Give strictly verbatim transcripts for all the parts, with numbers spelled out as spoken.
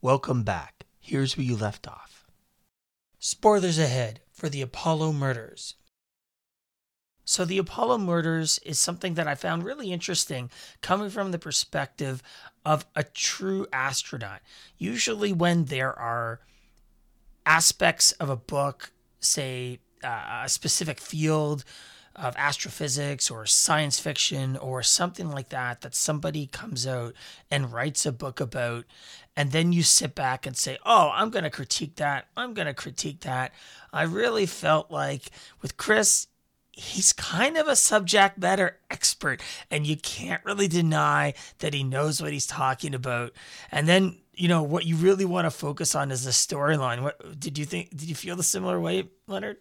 Welcome back. Here's where you left off. Spoilers ahead for the Apollo murders. So the Apollo murders is something that I found really interesting coming from the perspective of a true astronaut. Usually when there are aspects of a book, say uh, a specific field of astrophysics or science fiction or something like that, that somebody comes out and writes a book about, and then you sit back and say, oh, I'm going to critique that. I'm going to critique that. I really felt like with Chris, he's kind of a subject matter expert, and you can't really deny that he knows what he's talking about. And then, you know, what you really want to focus on is the storyline. What did you think? Did you feel the similar way, Leonard?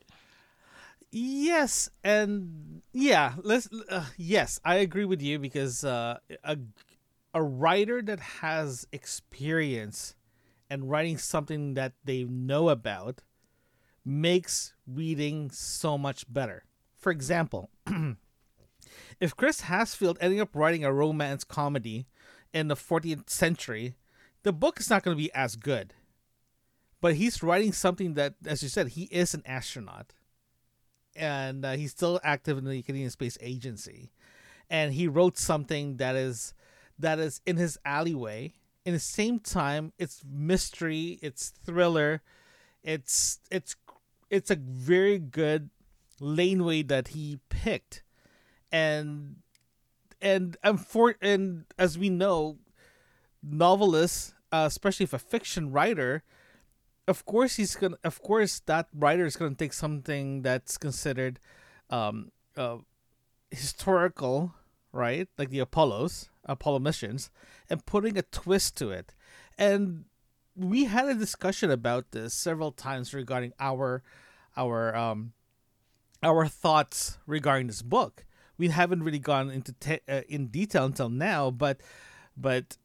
Yes, and yeah, let's. Uh, yes, I agree with you because uh, a a writer that has experience and writing something that they know about makes reading so much better. For example, if Chris Hadfield ended up writing a romance comedy in the fourteenth century, the book is not going to be as good. But he's writing something that, as you said, he is an astronaut. And uh, he's still active in the Canadian Space Agency. And he wrote something that is that is in his alleyway. In the same time, it's mystery, it's thriller, it's it's it's a very good laneway that he picked. And and and for and as we know, novelists, uh, especially if a fiction writer, of course he's gonna. Of course, that writer is gonna take something that's considered um, uh, historical, right? Like the Apollos, Apollo missions, and putting a twist to it. And we had a discussion about this several times regarding our our um, our thoughts regarding this book. We haven't really gone into te- uh, in detail until now, but but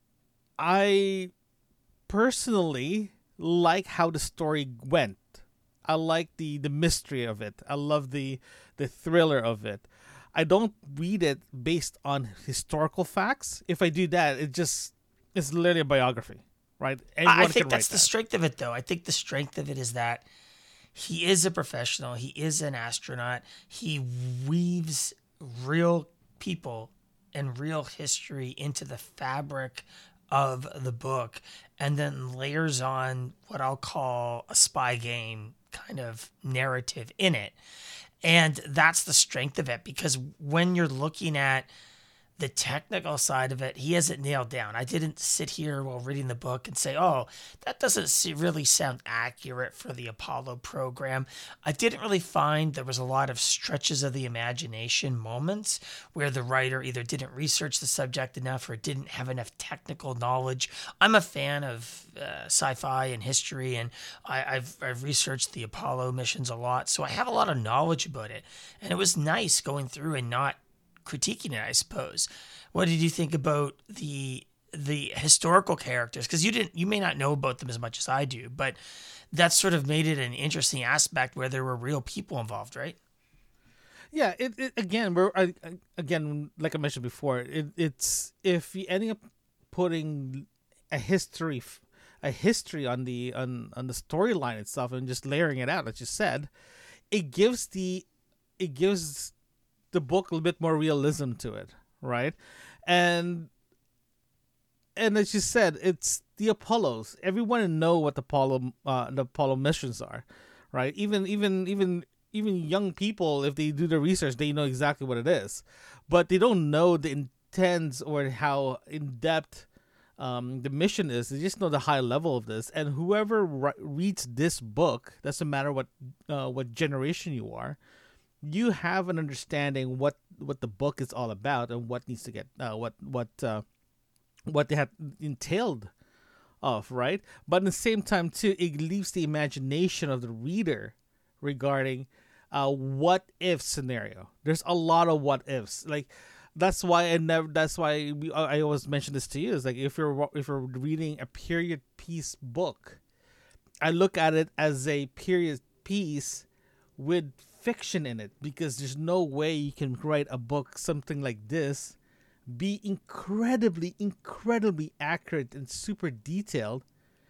I personally like how the story went. I like the the mystery of it. I love the the thriller of it. I don't read it based on historical facts. If I do that, it just it's literally a biography, right? Anyone I think can that's write the that. strength of it, though. I think the strength of it is that he is a professional. He is an astronaut. He weaves real people and real history into the fabric of the book, and then layers on what I'll call a spy game kind of narrative in it. And that's the strength of it, because when you're looking at the technical side of it, he has it nailed down. I didn't sit here while reading the book and say, oh, that doesn't see, really sound accurate for the Apollo program. I didn't really find there was a lot of stretches of the imagination moments where the writer either didn't research the subject enough or didn't have enough technical knowledge. I'm a fan of uh, sci-fi and history, and I, I've, I've researched the Apollo missions a lot, so I have a lot of knowledge about it. And it was nice going through and not critiquing it, I suppose. What did you think about the the historical characters? Because you didn't, you may not know about them as much as I do, but that sort of made it an interesting aspect where there were real people involved, right? Yeah, it, it again we're I, I- again like I mentioned before. It, it's if you ending up putting a history f- a history on the on on the storyline itself and just layering it out, as you said, it gives the it gives the book a little bit more realism to it, right? And and as you said, it's the Apollos. Everyone know what the Apollo uh, the Apollo missions are, right? Even even even even young people, if they do the research, they know exactly what it is, but they don't know the intents or how in depth um, the mission is. They just know the high level of this. And whoever ri- reads this book, doesn't matter what uh, what generation you are, you have an understanding what what the book is all about and what needs to get uh, what what uh, what they have entailed of, right? But at the same time too, it leaves the imagination of the reader regarding uh, what if scenario. There's a lot of what ifs. Like that's why I never. That's why we, I always mention this to you. Is like if you're if you're reading a period piece book, I look at it as a period piece with fiction in it, because there's no way you can write a book something like this, be incredibly incredibly accurate and super detailed,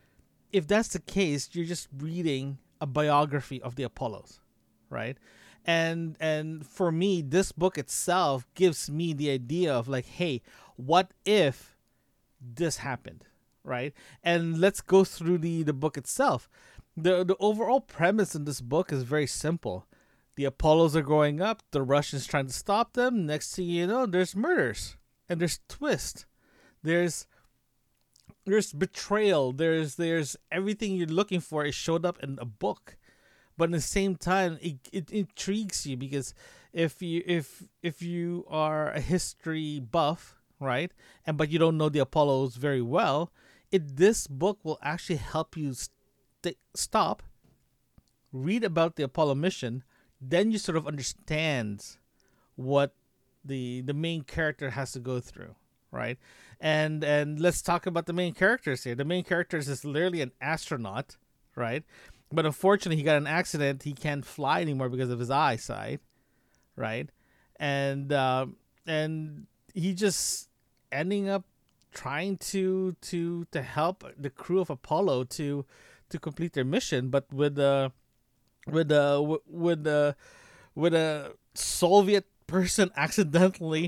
if that's the case, you're just reading a biography of the Apollos, right? And and for me, this book itself gives me the idea of like, hey, what if this happened, right? And let's go through the the book itself. The the overall premise in this book is very simple. The Apollos are growing up, the Russians trying to stop them. Next thing you know, there's murders and there's twist. There's there's betrayal. There's there's everything you're looking for is showed up in a book. But at the same time, it, it intrigues you because if you if if you are a history buff, right, and but you don't know the Apollos very well, it this book will actually help you st- stop, read about the Apollo mission, then you sort of understand what the the main character has to go through, right? And and let's talk about the main characters here. The main characters is literally an astronaut, right? But unfortunately, he got an accident. He can't fly anymore because of his eyesight, right? And uh, and he just ending up trying to to to help the crew of Apollo to to complete their mission, but with a with a with a with a Soviet person accidentally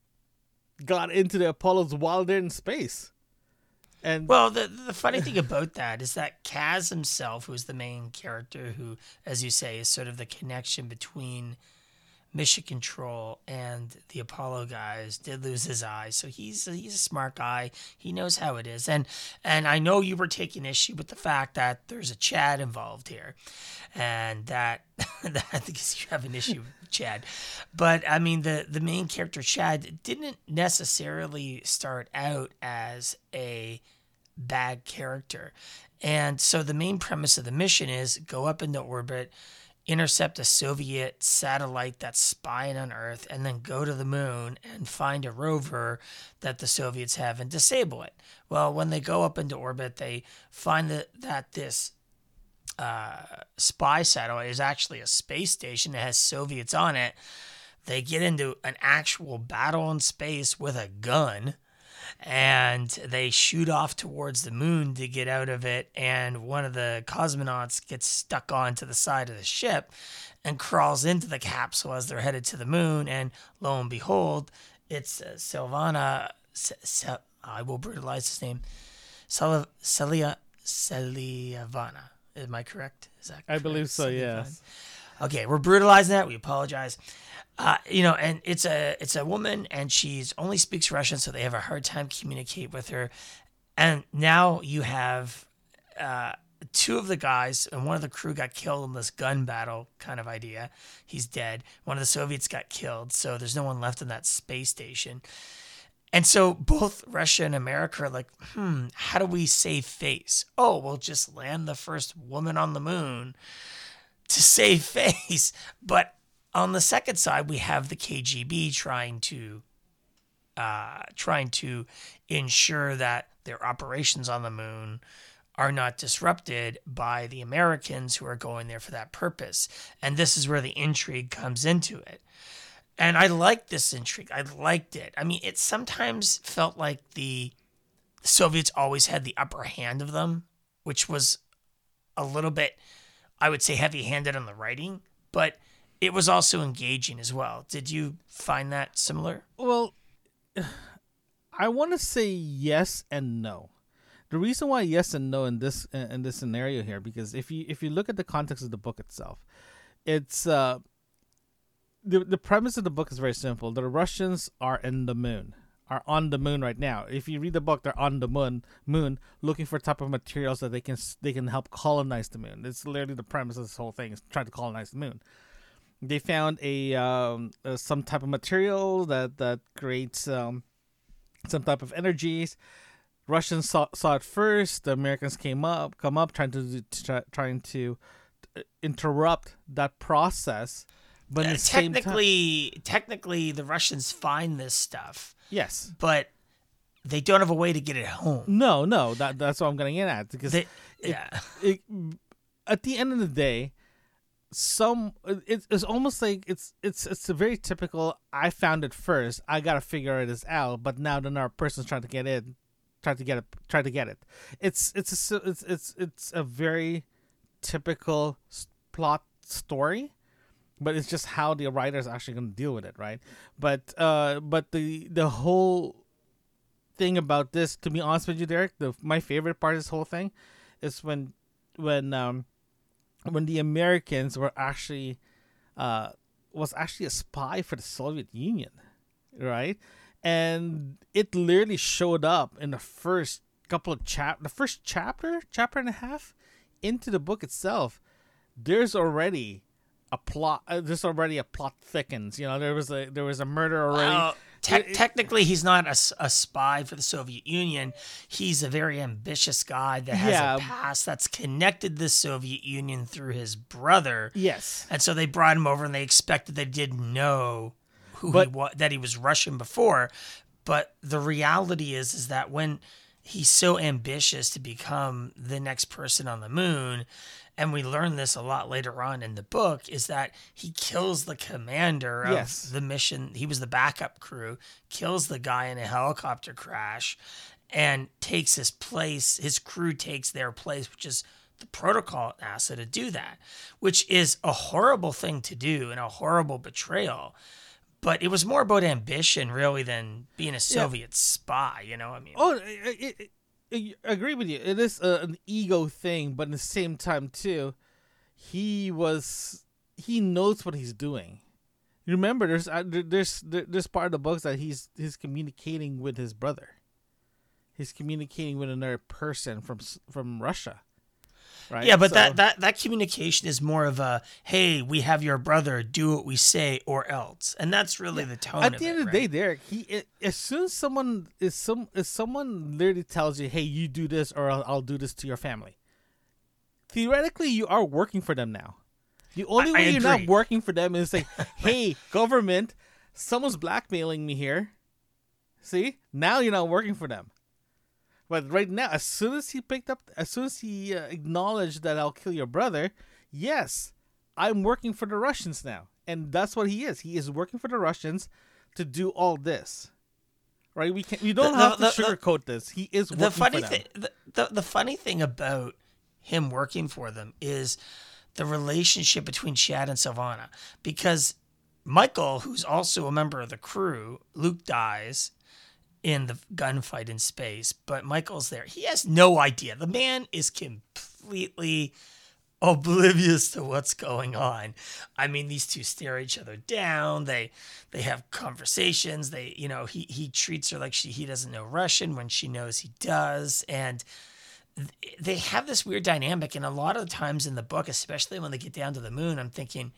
got into the Apollos while they're in space. And well, the the funny thing about that is that Kaz himself, who's the main character, who, as you say, is sort of the connection between Mission Control and the Apollo guys, did lose his eye. So he's a, he's a smart guy. He knows how it is. And and I know you were taking issue with the fact that there's a Chad involved here, and that, that I think you have an issue with Chad. But I mean, the the main character Chad didn't necessarily start out as a bad character. And so the main premise of the mission is go up into orbit, intercept a Soviet satellite that's spying on Earth, and then go to the moon and find a rover that the Soviets have and disable it. Well, when they go up into orbit, they find that, that this uh, spy satellite is actually a space station that has Soviets on it. They get into an actual battle in space with a gun, and they shoot off towards the moon to get out of it, and one of the cosmonauts gets stuck onto the side of the ship and crawls into the capsule as they're headed to the moon, and lo and behold, it's uh, Silvana, S- S- I will brutalize his name, Sel- Celia Seliavana. Am I correct? Is that correct? I believe so, Seliavana? yes. Okay, we're brutalizing that. We apologize. Uh, you know, and it's a it's a woman, and she's only speaks Russian, so they have a hard time communicate with her. And now you have uh, two of the guys, and one of the crew got killed in this gun battle kind of idea. He's dead. One of the Soviets got killed, so there's no one left in that space station. And so both Russia and America are like, hmm, how do we save face? Oh, we'll just land the first woman on the moon to save face. But on the second side, we have the K G B trying to uh, trying to ensure that their operations on the moon are not disrupted by the Americans who are going there for that purpose. And this is where the intrigue comes into it. And I liked this intrigue. I liked it. I mean, it sometimes felt like the Soviets always had the upper hand of them, which was a little bit, I would say, heavy-handed on the writing, but it was also engaging as well. Did you find that similar? Well, I want to say yes and no. The reason why yes and no in this in this scenario here, because if you if you look at the context of the book itself, it's uh, the the premise of the book is very simple. The Russians are in the moon, are on the moon right now. If you read the book, they're on the moon, moon looking for type of materials that they can they can help colonize the moon. It's literally the premise of this whole thing is trying to colonize the moon. They found a um, uh, some type of material that that creates um, some type of energies. Russians saw, saw it first. The Americans came up, come up, trying to, to try, trying to interrupt that process. But uh, at the same time, technically, technically, the Russians find this stuff. Yes, but they don't have a way to get it home. No, no, that that's what I'm getting at because they, it, yeah. it, at the end of the day, some it, it's almost like it's it's it's a very typical. I found it first. I gotta figure this out. But now, then our person's trying to get in. try to get it. Try to get it. It's it's a s- it's it's it's a very typical s- plot story, but it's just how the writer's actually going to deal with it, right? But uh, but the the whole thing about this, to be honest with you, Derek, the my favorite part of this whole thing is when when um when the Americans were actually uh was actually a spy for the Soviet Union, right? And it literally showed up in the first couple of chap the first chapter, chapter and a half into the book itself. There's already a plot. Uh, there's already a plot thickens. You know, there was a there was a murder already. Well, te- It- it- technically, he's not a, s- a spy for the Soviet Union. He's a very ambitious guy that has Yeah. a past that's connected the Soviet Union through his brother. yes, And so they brought him over, and they expected they didn't know who But- he was, that he was Russian before. But the reality is, is that when he's so ambitious to become the next person on the moon, and we learn this a lot later on in the book, is that he kills the commander of Yes. the mission. He was the backup crew, kills the guy in a helicopter crash, and takes his place. His crew takes their place, which is the protocol at NASA to do that, which is a horrible thing to do and a horrible betrayal. But it was more about ambition, really, than being a Soviet spy. You know, I mean, Oh, I, I, I- I agree with you. It is a, an ego thing, but at the same time too, he was he knows what he's doing. You remember, there's uh, there- there's there- there's part of the books that he's he's communicating with his brother. He's communicating with another person from s- from Russia, right? yeah, but So- that, that that communication is more of a, hey, we have your brother, do what we say, or else, and that's really the tone. At of the end it, of the day, right? Derek, he it, as soon as someone is some if someone literally tells you, "Hey, you do this, or I'll, I'll do this to your family," theoretically, you are working for them now. The only I- way I you're not agree. working for them is like, "Hey, government, someone's blackmailing me here." See, now you're not working for them. But right now, as soon as he picked up, as soon as he uh, acknowledged that I'll kill your brother, yes, I'm working for the Russians now. And that's what he is. He is working for the Russians to do all this. Right? We can we don't The- have the- to the- sugarcoat this. He is working The funny for them. thing, the, the the funny thing about him working for them is the relationship between Chad and Sylvana, because Michael, who's also a member of the crew, Luke dies in the gunfight in space, but Michael's there. He has no idea. The man is completely oblivious to what's going on. I mean, these two stare each other down. They they have conversations. They, you know, he he treats her like she he doesn't know Russian when she knows he does, and th- they have this weird dynamic. And a lot of the times in the book, especially when they get down to the moon, I'm thinking,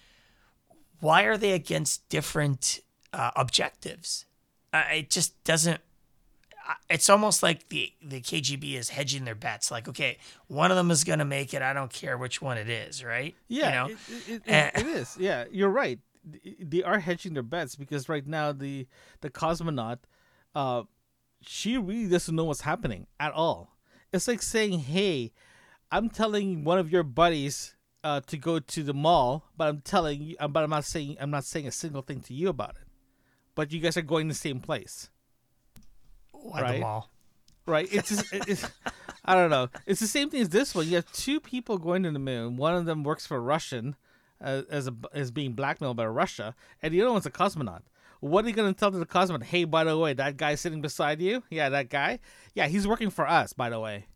why are they against different uh, objectives? Uh, it just doesn't. uh, It's almost like the the K G B is hedging their bets. Like, okay, one of them is gonna make it. I don't care which one it is, right? Yeah, you know. it, it, it, Eh. it is. Yeah, you're right. They are hedging their bets because right now the the cosmonaut, uh, she really doesn't know what's happening at all. It's like saying, "Hey, I'm telling one of your buddies uh, to go to the mall, but I'm telling you, but I'm not saying I'm not saying a single thing to you about it. But you guys are going the same place, Why right? the mall? right? It's just, it- it's I don't know. It's the same thing as this one. You have two people going to the moon. One of them works for Russian, uh, as a as being blackmailed by Russia, and the other one's a cosmonaut. What are you going to tell to the cosmonaut? Hey, by the way, that guy sitting beside you, yeah, that guy, yeah, he's working for us, by the way.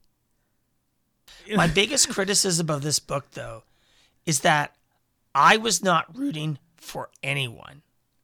My biggest criticism of this book, though, is that I was not rooting for anyone.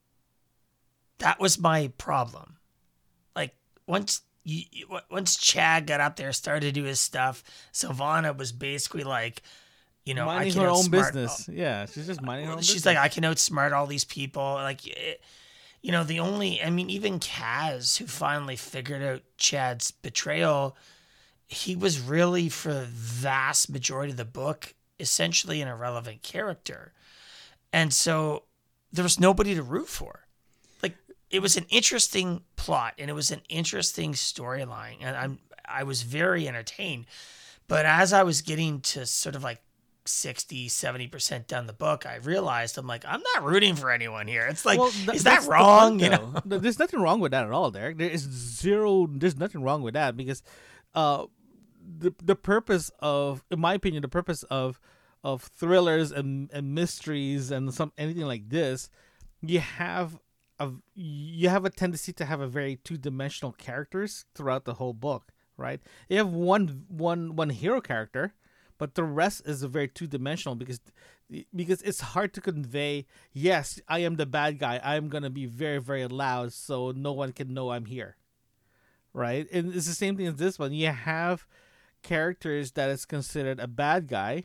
That was my problem. Like, once you, you- once Chad got up there, started to do his stuff, Sylvana was basically like, you know, Minding I can her own outsmart- business. Yeah, she's just minding her own She's business. like, I can outsmart all these people. Like, it, you know, the only, I mean, even Kaz, who finally figured out Chad's betrayal, he was really, for the vast majority of the book, essentially an irrelevant character. And so there was nobody to root for. Like, it was an interesting plot and it was an interesting storyline. And I'm, I was very entertained. But as I was getting to sort of like sixty, seventy percent down the book, I realized I'm like, I'm not rooting for anyone here. It's like, Well, th- is that that's the wrong? point, You though. know? Th- There's nothing wrong with that at all, Derek. There is zero. There's nothing wrong with that because, uh, the the purpose of, in my opinion, the purpose of of thrillers and, and mysteries and some anything like this, you have a you have a tendency to have a very two dimensional characters throughout the whole book, right? You have one one one hero character, but the rest is a very two dimensional because because it's hard to convey. Yes, I am the bad guy. I am gonna be very very loud, so no one can know I'm here, right? And it's the same thing as this one. You have characters that is considered a bad guy,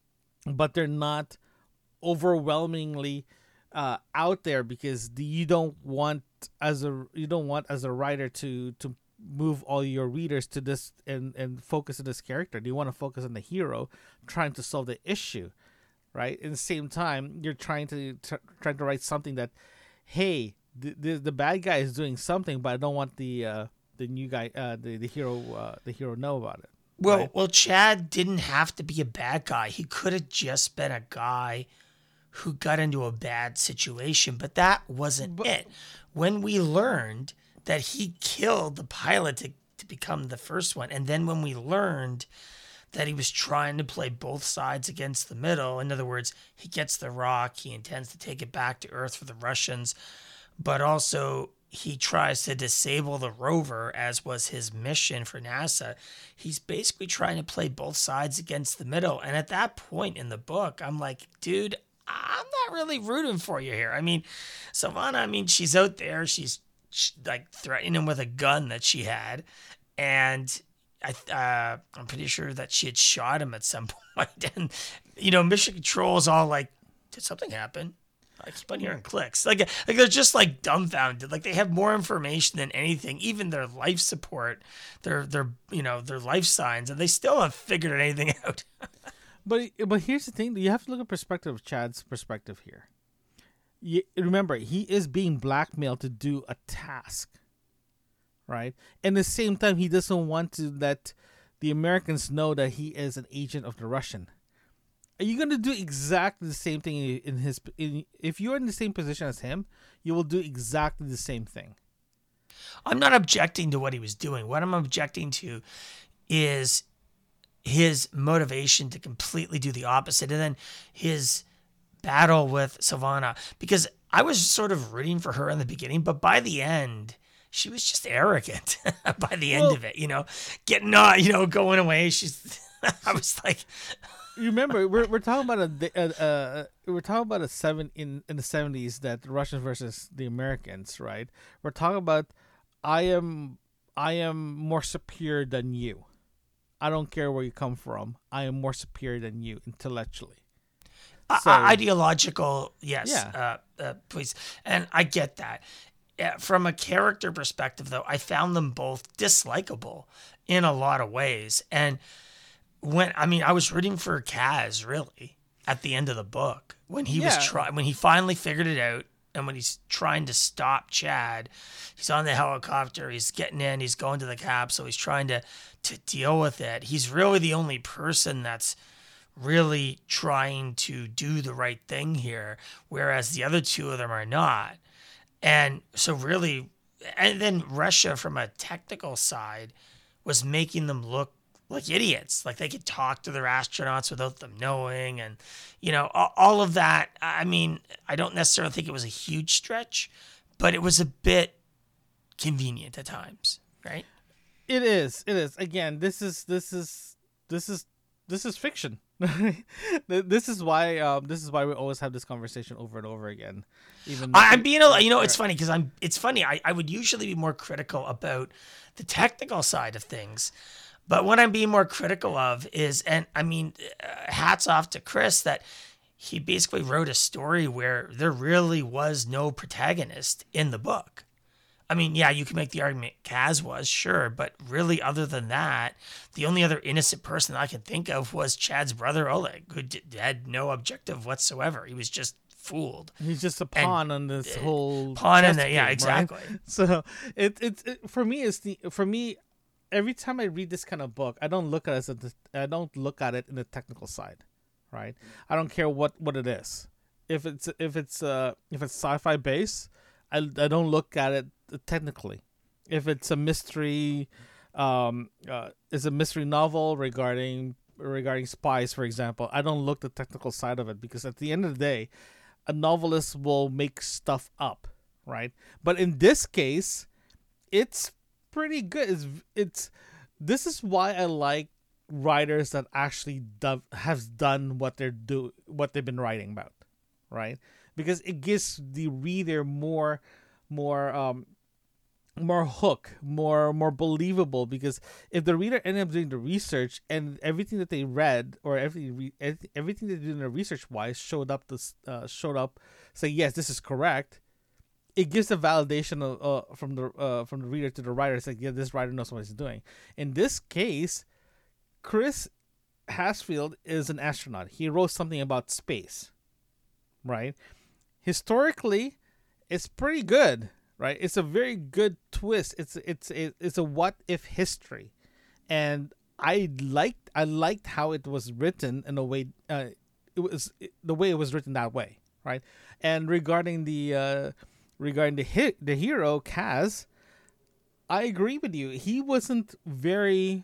but they're not overwhelmingly uh, out there because the, you don't want as a you don't want as a writer to to move all your readers to this and and focus on this character. You want to focus on the hero trying to solve the issue, right? At the same time, you're trying to t- trying to write something that, hey, the, the the bad guy is doing something, but I don't want the uh, the new guy, uh, the the hero, uh, the hero know about it. Well, right? well, Chad didn't have to be a bad guy. He could have just been a guy who got into a bad situation, but that wasn't But- it. When we learned that he killed the pilot to, to become the first one, and then when we learned that he was trying to play both sides against the middle, in other words, he gets the rock, he intends to take it back to Earth for the Russians, but also he tries to disable the rover, as was his mission for NASA. He's basically trying to play both sides against the middle. And at that point in the book, I'm like, dude, I'm not really rooting for you here. I mean, Savannah, I mean, she's out there. She's, she's like threatening him with a gun that she had. And I, uh, I'm pretty sure that she had shot him at some point. And, you know, Mission Control is all like, did something happen? I keep on hearing clicks. Like, like they're just like dumbfounded. Like they have more information than anything, even their life support, their their you know their life signs, and they still haven't figured anything out. But but here's the thing: you have to look at perspective of Chad's perspective here. You, remember, he is being blackmailed to do a task, right? And at the same time, he doesn't want to let the Americans know that he is an agent of the Russian. Are you going to do exactly the same thing in his? In, if you're in the same position as him, you will do exactly the same thing. I'm not objecting to what he was doing. What I'm objecting to is his motivation to completely do the opposite, and then his battle with Savannah. Because I was sort of rooting for her in the beginning, but by the end, she was just arrogant. By the end Well, of it, you know, getting uh, you know, going away. She's. I was like. You remember, we're we're talking about a, a, a we're talking about a seven in in the seventies that the Russians versus the Americans, right? We're talking about I am I am more superior than you. I don't care where you come from. I am more superior than you intellectually. Uh, So- ideological, yes, Yeah. uh, uh, please, and I get that. Uh, From a character perspective, though, I found them both dislikable in a lot of ways, and. When I mean, I was rooting for Kaz really at the end of the book when he was Yeah. trying when he finally figured it out, and when he's trying to stop Chad. He's on the helicopter. He's getting in. He's going to the capsule. He's trying to to deal with it. He's really the only person that's really trying to do the right thing here, whereas the other two of them are not. And so really, and then Russia from a technical side was making them look like idiots, like they could talk to their astronauts without them knowing, and you know all, all of that. I mean, I don't necessarily think it was a huge stretch, but it was a bit convenient at times, right? It is. It is. Again, this is this is this is this is fiction. This is why um this is why we always have this conversation over and over again. Even I, I'm being a, you know, it's funny because I'm. It's funny. I, I would usually be more critical about the technical side of things. But what I'm being more critical of is, and I mean, uh, hats off to Chris that he basically wrote a story where there really was no protagonist in the book. I mean, yeah, you can make the argument Kaz was, sure, but really, other than that, the only other innocent person I can think of was Chad's brother Oleg, who did, had no objective whatsoever. He was just fooled. He's just a pawn on this whole Pawn in chess the, yeah, game, exactly. Right? So it it's it, for me it's the for me every time I read this kind of book, I don't look at it as a, I don't look at it in the technical side, right? I don't care what, what it is. If it's if it's uh if it's sci-fi based, I, I don't look at it technically. If it's a mystery, um, uh, is a mystery novel regarding regarding spies, for example, I don't look the technical side of it, because at the end of the day, a novelist will make stuff up, right? But in this case, it's pretty good. It's it's this is why I like writers that actually do, have done what they're do what they've been writing about, right? Because it gives the reader more more um more hook, more more believable. Because if the reader ended up doing the research and everything that they read, or every everything they did in their research wise showed up this uh, showed up say yes, this is correct, it gives the validation of, uh, from the uh, from the reader to the writer. It's like, yeah, this writer knows what he's doing. In this case, Chris Hadfield is an astronaut. He wrote something about space, right? Historically, it's pretty good, right? It's a very good twist. It's it's it's a what if history, and I liked I liked how it was written in a way. Uh, it was the way it was written that way, right? And regarding the uh, regarding the hit the hero Kaz, I agree with you. He wasn't very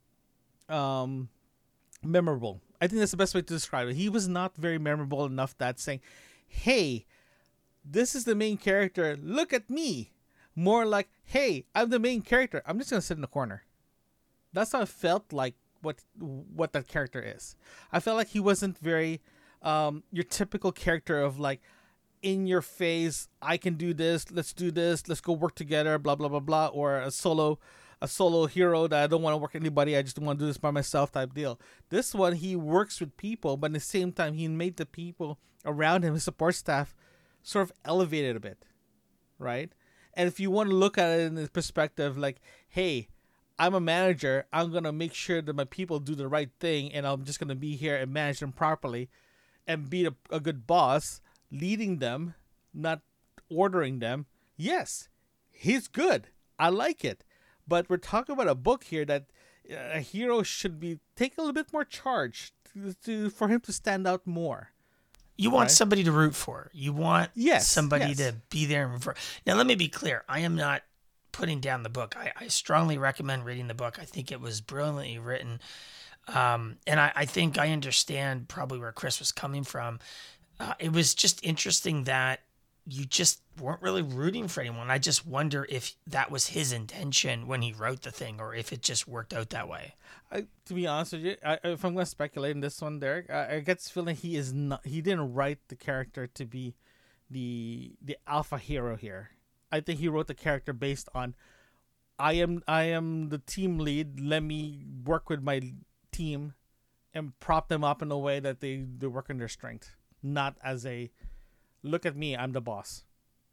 um memorable. I think that's the best way to describe it. He was not very memorable enough that saying, hey, this is the main character, look at me. More like, hey, I'm the main character, I'm just gonna sit in the corner. That's how I felt like what what that character is. I felt like he wasn't very um your typical character of like, in your face, I can do this, let's do this, let's go work together, blah blah blah blah, or a solo a solo hero that I don't want to work with anybody, I just want to do this by myself type deal. This one, he works with people, but at the same time, he made the people around him, his support staff, sort of elevated a bit, right? And if you want to look at it in the perspective like, hey, I'm a manager, I'm going to make sure that my people do the right thing, and I'm just going to be here and manage them properly and be a, a good boss, leading them, not ordering them. Yes, he's good. I like it. But we're talking about a book here that a hero should be take a little bit more charge to, to for him to stand out more. You want right? somebody to root for. You want yes, somebody yes. to be there. And for. Now, let me be clear. I am not putting down the book. I, I strongly recommend reading the book. I think it was brilliantly written. Um, and I, I think I understand probably where Chris was coming from. Uh, it was just interesting that you just weren't really rooting for anyone. I just wonder if that was his intention when he wrote the thing, or if it just worked out that way. I, to be honest with you, I, if I'm going to speculate in this one, Derek, I, I get this feeling he is not. He didn't write the character to be the the alpha hero here. I think he wrote the character based on, I am I am the team lead. Let me work with my team and prop them up in a way that they they work on their strength, not as a look at me, I'm the boss.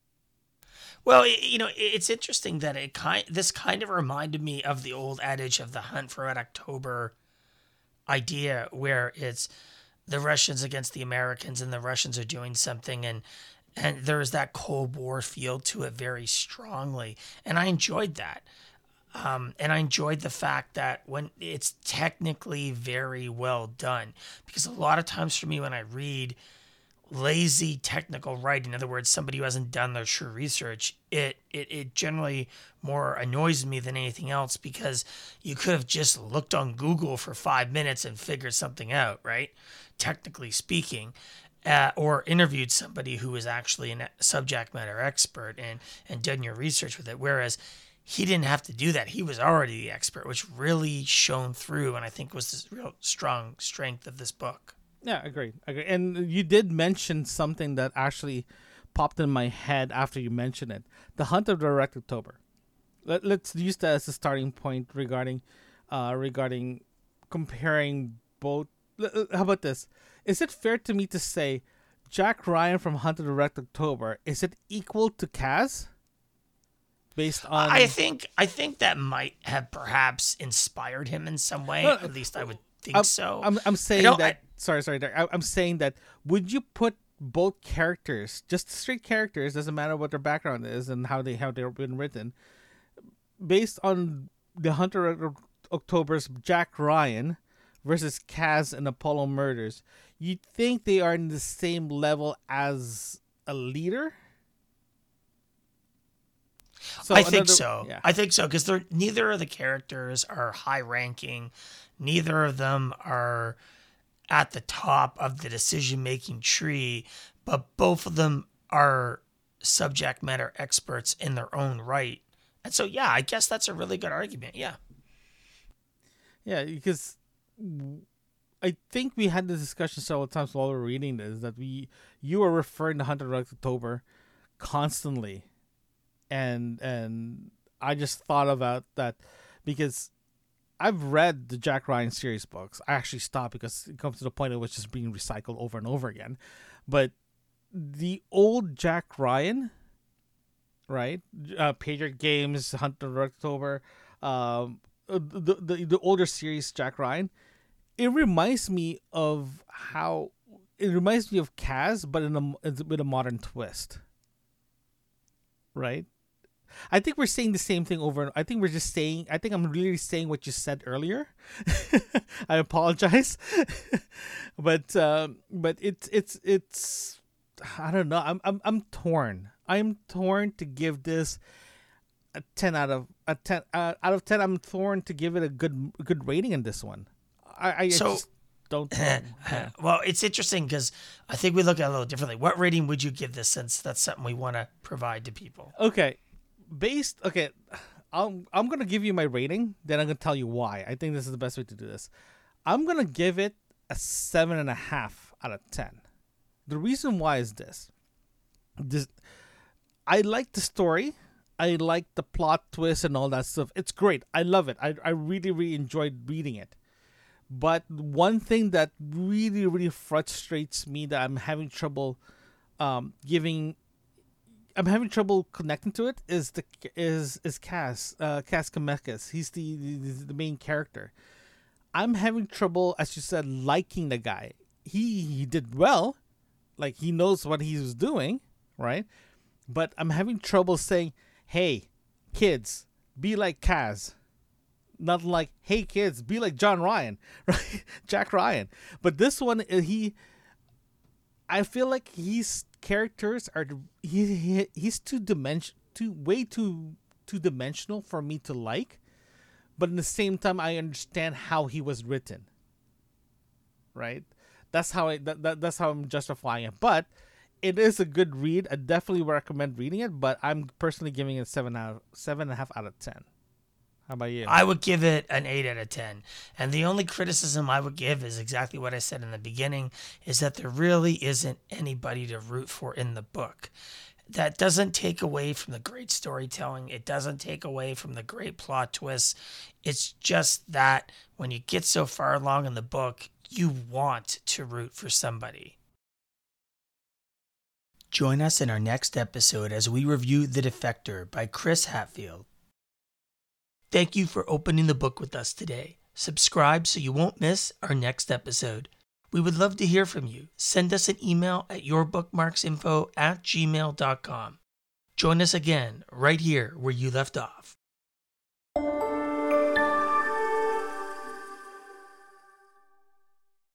Well, you know, it's interesting that it kind this kind of reminded me of the old adage of the Hunt for Red October idea, where it's the Russians against the Americans, and the Russians are doing something, and and there's that Cold War feel to it very strongly, and I enjoyed that. Um, and I enjoyed the fact that when it's technically very well done, because a lot of times for me when I read lazy technical writing, in other words, somebody who hasn't done their true research, it, it it generally more annoys me than anything else, because you could have just looked on Google for five minutes and figured something out, right? Technically speaking, uh, or interviewed somebody who is actually a subject matter expert and, and done your research with it. Whereas he didn't have to do that. He was already the expert, which really shone through, and I think was this real strong strength of this book. Yeah, agreed. Agreed. And you did mention something that actually popped in my head after you mentioned it. The Hunt of the Red October. Let, let's use that as a starting point regarding uh, regarding comparing both. How about this? Is it fair to me to say Jack Ryan from Hunt of the Red October, is it equal to Kaz? Based on... I think I think that might have perhaps inspired him in some way. No, At least I would think I'm, so. I'm, I'm saying that... I, sorry, sorry. I, I'm saying that would you put both characters, just straight characters, doesn't matter what their background is and how they how they've been written, based on the Hunter of October's Jack Ryan versus Kaz and Apollo Murders, you think they are in the same level as a leader? So I think another, so. Yeah. I think so because they're neither of the characters are high ranking. Neither of them are at the top of the decision making tree, but both of them are subject matter experts in their own right. And so, yeah, I guess that's a really good argument. Yeah. Yeah, because I think we had this discussion several times while we were reading this that we you were referring to Hunter x October constantly. And and I just thought about that because I've read the Jack Ryan series books. I actually stopped because it comes to the point it was just being recycled over and over again. But the old Jack Ryan, right? Uh, Patriot Games, Hunter x October, um, the, the the older series Jack Ryan, it reminds me of how it reminds me of Kaz, but in a with a modern twist, right? I think we're saying the same thing over. I think we're just saying. I think I'm really saying what you said earlier. I apologize, but um, but it's it's it's. I don't know. I'm I'm I'm torn. I'm torn to give this a ten out of a ten uh, out of ten. I'm torn to give it a good good rating in this one. I, I so, just don't. Yeah. Well, it's interesting because I think we look at it a little differently. What rating would you give this? Since that's something we want to provide to people. Okay. Based okay, I'm I'm gonna give you my rating. Then I'm gonna tell you why. I think this is the best way to do this. I'm gonna give it a seven and a half out of ten. The reason why is this. This I like the story. I like the plot twist and all that stuff. It's great. I love it. I I really really enjoyed reading it. But one thing that really really frustrates me that I'm having trouble um giving. I'm having trouble connecting to it is the is is Kaz uh Kaz Kamekas. He's the, the the main character. I'm having trouble, as you said, liking the guy. He he did well, like he knows what he was doing, right? But I'm having trouble saying, "Hey, kids, be like Kaz," not like, "Hey, kids, be like John Ryan," right? Jack Ryan. But this one, he, I feel like he's. Characters are he, he he's too dimension too way too two dimensional for me to like, but at the same time I understand how he was written. Right, that's how I that, that that's how I'm justifying it. But it is a good read. I definitely recommend reading it. But I'm personally giving it seven out of seven and a half out of ten. How about you? I would give it an eight out of ten. And the only criticism I would give is exactly what I said in the beginning, is that there really isn't anybody to root for in the book. That doesn't take away from the great storytelling. It doesn't take away from the great plot twists. It's just that when you get so far along in the book, you want to root for somebody. Join us in our next episode as we review The Defector by Chris Hadfield. Thank you for opening the book with us today. Subscribe so you won't miss our next episode. We would love to hear from you. Send us an email at yourbookmarksinfo at gmail dot com. Join us again right here where you left off.